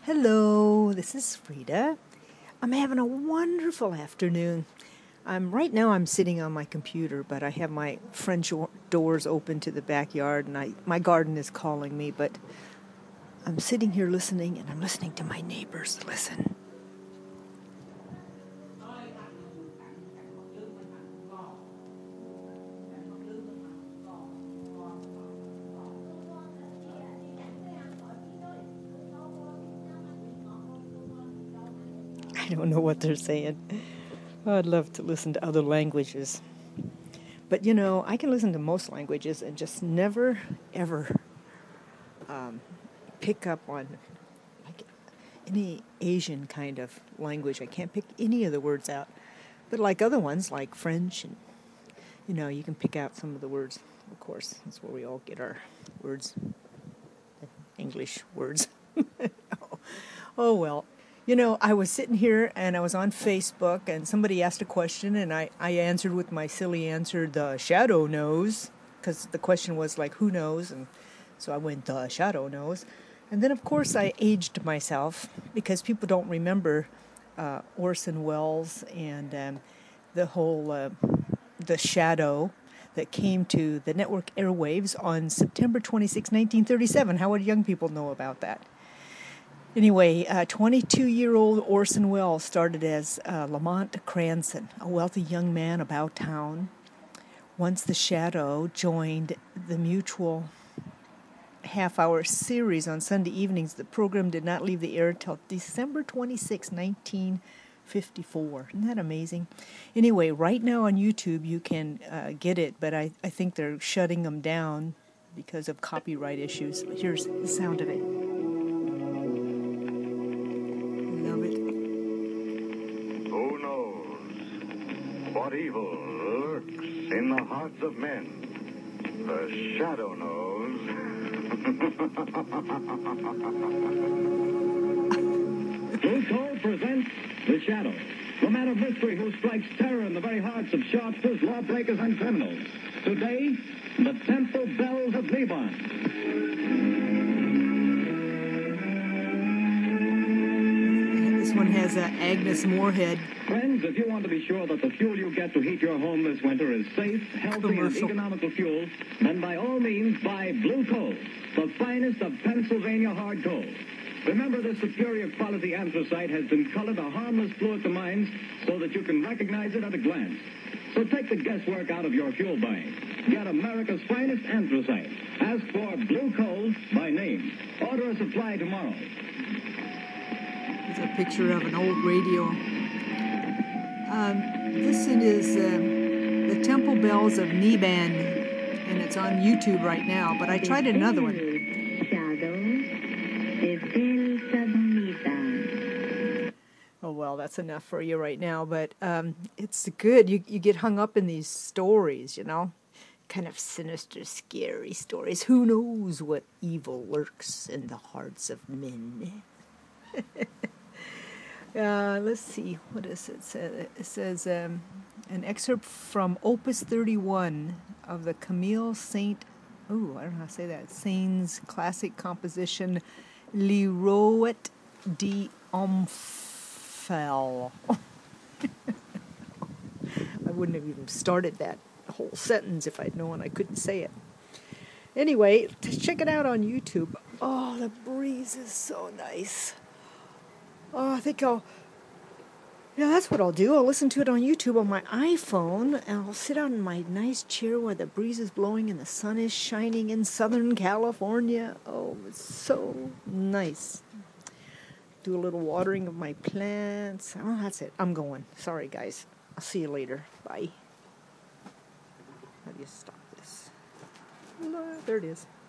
Hello, this is Frida. I'm having a wonderful afternoon. Right now I'm sitting on my computer, but I have my French doors open to the backyard, and my garden is calling me, but I'm sitting here listening, and I'm listening to my neighbors listen. I don't know what they're saying. I'd love to listen to other languages. But I can listen to most languages and just never, ever pick up on like any Asian kind of language. I can't pick any of the words out. But like other ones, like French, and you can pick out some of the words. Of course, that's where we all get our words, English words. Oh, well. I was sitting here and I was on Facebook and somebody asked a question and I answered with my silly answer, the shadow knows, because the question was like, who knows? And so I went, the shadow knows. And then, of course, I aged myself because people don't remember Orson Welles and the whole, the shadow that came to the network airwaves on September 26, 1937. How would young people know about that? Anyway, 22-year-old Orson Welles started as Lamont Cranston, a wealthy young man about town. Once the Shadow joined the Mutual half-hour series on Sunday evenings, the program did not leave the air until December 26, 1954. Isn't that amazing? Anyway, right now on YouTube you can get it, but I think they're shutting them down because of copyright issues. Here's the sound of it. Love it. Who knows what evil lurks in the hearts of men? The Shadow knows. Blue Coal presents The Shadow, the man of mystery who strikes terror in the very hearts of sharpsters, lawbreakers, and criminals. Today, the Temple Bells of Levon. This one has Agnes Moorehead. Friends, if you want to be sure that the fuel you get to heat your home this winter is safe, healthy, and economical fuel, then by all means buy Blue Coal, the finest of Pennsylvania hard coal. Remember, this superior quality anthracite has been colored a harmless blue at the mines so that you can recognize it at a glance. So take the guesswork out of your fuel buying. Get America's finest anthracite. Ask for Blue Coal by name. Order a supply tomorrow. It's a picture of an old radio. This is the Temple Bells of Neban, and it's on YouTube right now, but I tried another one. Oh, well, that's enough for you right now, but it's good. You get hung up in these stories, kind of sinister, scary stories. Who knows what evil lurks in the hearts of men? Let's see, what does it say? It says an excerpt from Opus 31 of the Camille Saint, I don't know how to say that, Saint's classic composition, Le Rouet d'Omphale. I wouldn't have even started that whole sentence if I'd known I couldn't say it. Anyway, check it out on YouTube. Oh, the breeze is so nice. Oh, I think that's what I'll do. I'll listen to it on YouTube on my iPhone, and I'll sit on my nice chair where the breeze is blowing and the sun is shining in Southern California. Oh, it's so nice. Do a little watering of my plants. Oh, that's it. I'm going. Sorry, guys. I'll see you later. Bye. How do you stop this? There it is.